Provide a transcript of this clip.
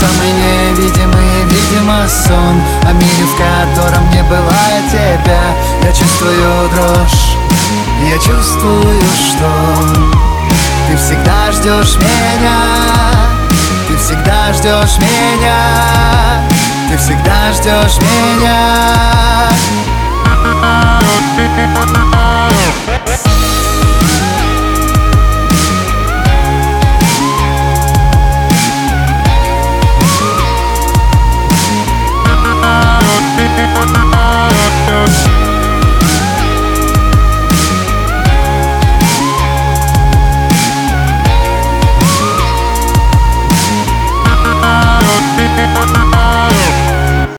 самый невидимый, видимо, сон о мире, в котором не бывает тебя. Я чувствую дрожь, я чувствую, что ты всегда ждешь меня, ты всегда ждешь меня, ты всегда ждешь меня.